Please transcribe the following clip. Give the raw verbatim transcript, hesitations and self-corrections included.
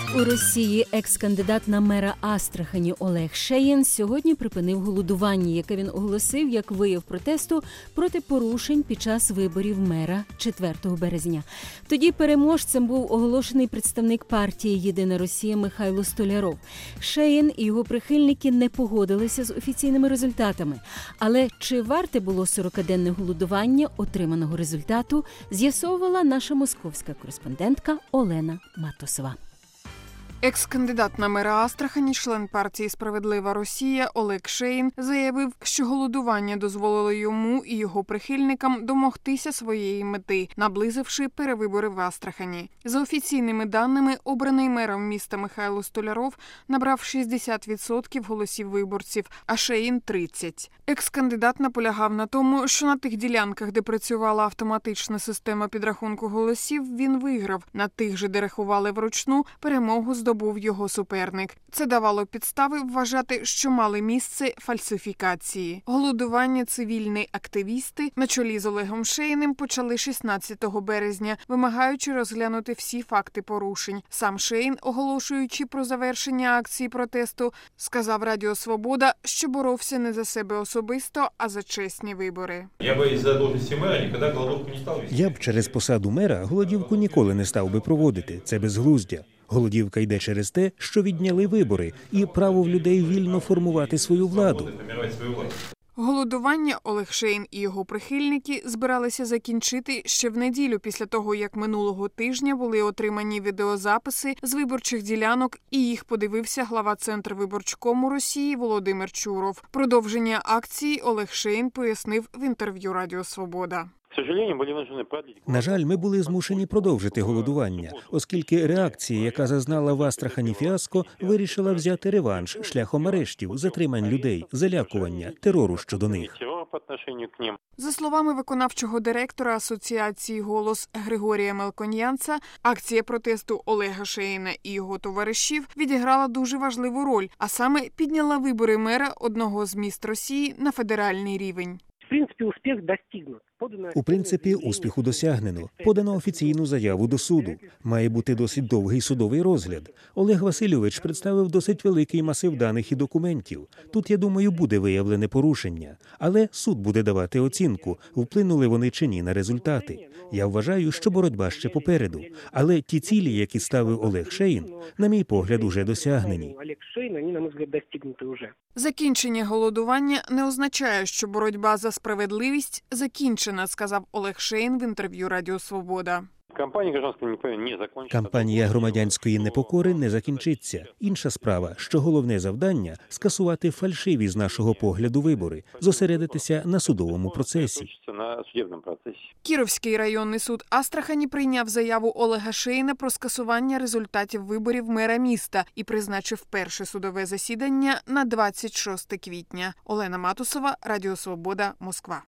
У Росії екс-кандидат на мера Астрахані Олег Шеїн сьогодні припинив голодування, яке він оголосив як вияв протесту проти порушень під час виборів мера четвертого березня. Тоді переможцем був оголошений представник партії «Єдина Росія» Михайло Столяров. Шеїн і його прихильники не погодилися з офіційними результатами. Але чи варте було сорокаденне голодування отриманого результату, з'ясовувала наша московська кореспондентка Олена Матосова. Екс-кандидат на мера Астрахані, член партії «Справедлива Росія» Олег Шеїн заявив, що голодування дозволило йому і його прихильникам домогтися своєї мети, наблизивши перевибори в Астрахані. За офіційними даними, обраний мером міста Михайло Столяров набрав шістдесят відсотків голосів виборців, а Шеїн – тридцять. Екс-кандидат наполягав на тому, що на тих ділянках, де працювала автоматична система підрахунку голосів, він виграв. На тих же, де рахували вручну, перемогу здобув його суперник. Це давало підстави вважати, що мали місце фальсифікації. Голодування цивільні активісти на чолі з Олегом Шеїним почали шістнадцятого березня, вимагаючи розглянути всі факти порушень. Сам Шеїн, оголошуючи про завершення акції протесту, сказав Радіо Свобода, що боровся не за себе особисто, а за чесні вибори. Я б із-за должності мера ніколи голодовку не став вести. Я б через посаду мера голодівку ніколи не став би проводити. Це безглуздя. Голодівка йде через те, що відняли вибори і право в людей вільно формувати свою владу. Голодування Олег Шеїн і його прихильники збиралися закінчити ще в неділю після того, як минулого тижня були отримані відеозаписи з виборчих ділянок і їх подивився глава Центрвиборчкому Росії Володимир Чуров. Продовження акції Олег Шеїн пояснив в інтерв'ю Радіо Свобода. На жаль, ми були змушені продовжити голодування, оскільки реакція, яка зазнала в Астрахані фіаско, вирішила взяти реванш шляхом арештів, затримань людей, залякування, терору щодо них. За словами виконавчого директора Асоціації «Голос» Григорія Мелконьянца, акція протесту Олега Шеїна і його товаришів відіграла дуже важливу роль, а саме підняла вибори мера одного з міст Росії на федеральний рівень. В принципі, успіх достигнут. У принципі, успіху досягнено. Подано офіційну заяву до суду. Має бути досить довгий судовий розгляд. Олег Васильович представив досить великий масив даних і документів. Тут, я думаю, буде виявлене порушення. Але суд буде давати оцінку, вплинули вони чи ні на результати. Я вважаю, що боротьба ще попереду. Але ті цілі, які ставив Олег Шеїн, на мій погляд, уже досягнені. Закінчення голодування не означає, що боротьба за справедливість закінчена, сказав Олег Шеїн в інтерв'ю Радіо Свобода. Кампанія громадянської непокори не закінчиться. Інша справа, що головне завдання – скасувати фальшиві з нашого погляду вибори, зосередитися на судовому процесі. Кіровський районний суд Астрахані прийняв заяву Олега Шеїна про скасування результатів виборів мера міста і призначив перше судове засідання на двадцять шосте квітня. Олена Матосова, Радіо Свобода, Москва.